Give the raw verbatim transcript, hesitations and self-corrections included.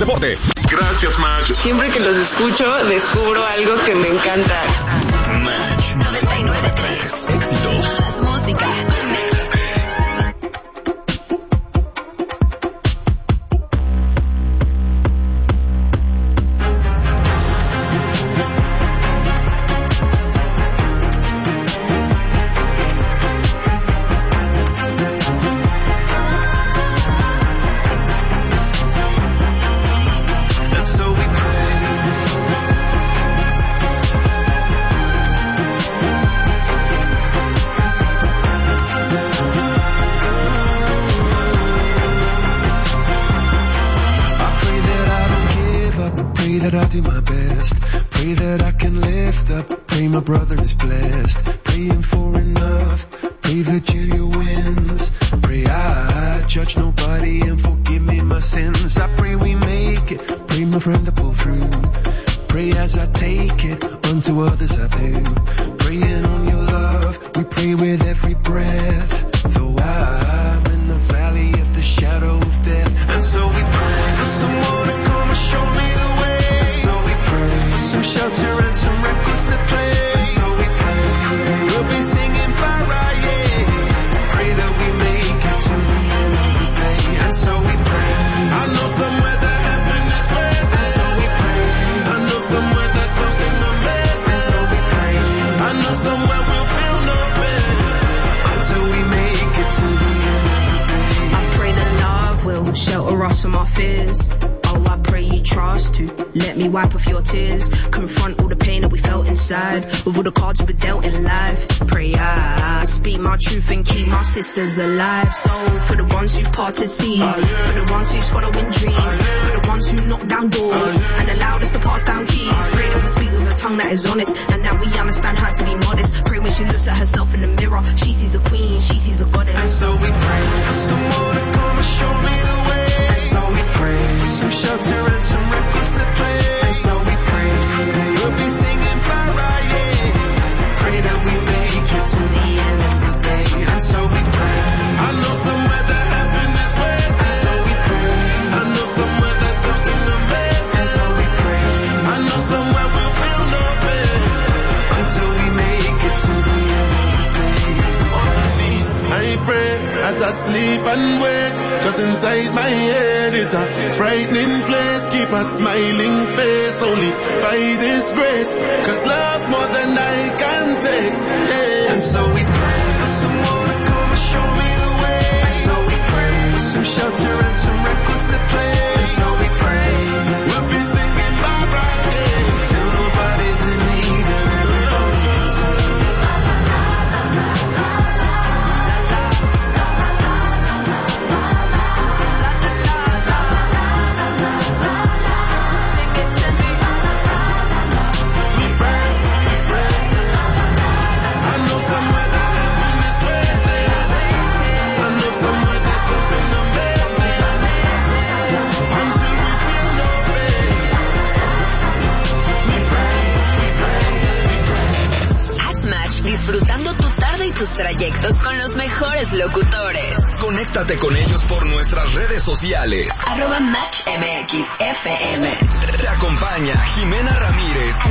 deporte. Gracias, Match. Siempre que los escucho, descubro algo que me encanta. Match noventa y nueve punto tres. Éxitos. Más música. That I'll do my best. Pray that I can lift up. Pray my brother is blessed. Praying for enough. Pray Virginia wins. Pray I judge nobody and forgive me my sins. I pray we make it. Pray my friend to pull through. Pray as I take it. Unto others I do. Praying on your love. We pray with every breath. Though I'm in the valley of the shadow of death. And so we pray for someone to come and show me the way. For some shelter and some records to play. And so we pray. We'll be singing para, yeah. Pray that we make it to the end of the day. And so we pray. I know somewhere that heaven is waiting. And so we pray. I know somewhere that something amazing. And so we pray. I know somewhere we'll feel no pain. Until we make it to the end of the day. I pray that love will shelter us from our fears. Oh, I pray you trust to let me wipe off your tears. Confront all the pain that we felt inside. With all the cards we were dealt in life. Pray I speak my truth and keep my sisters alive. So for the ones who parted seas, oh, yeah. For the ones who's following dreams, oh, yeah. For the ones who knock down doors, oh, yeah. And allowed us to pass down keys, oh, pray that we speak with a tongue that is honest, and that we understand how to be modest. Pray when she looks at herself in the mirror, she sees a queen, she sees a goddess. And so we pray for someone to come and show me the way. And so we pray for some shelter and some records to play. And so we pray. We'll be singing para, yeah. Pray that we make it to the end of the day. And so we pray. I know somewhere that heaven is waiting. And so we pray. I know somewhere that something amazing. And so we pray. I know somewhere we'll feel no pain. Until we make it to the end of the day. On my knees, I pray as I sleep and wake. Cause inside my head is a frightening place. Keep a smiling face only by this grace. Cause love's more than I can take, yeah. And so we pray for someone to come and show me the way. And so we pray for some shelter and some records to play. And so we pray. We'll be singing bye bye, yeah. Till nobody's in need and everybody's in need. Disfrutando tu tarde y tus trayectos con los mejores locutores. Conéctate con ellos por nuestras redes sociales. Arroba Match M X F M. Te acompaña Jimena Ramírez.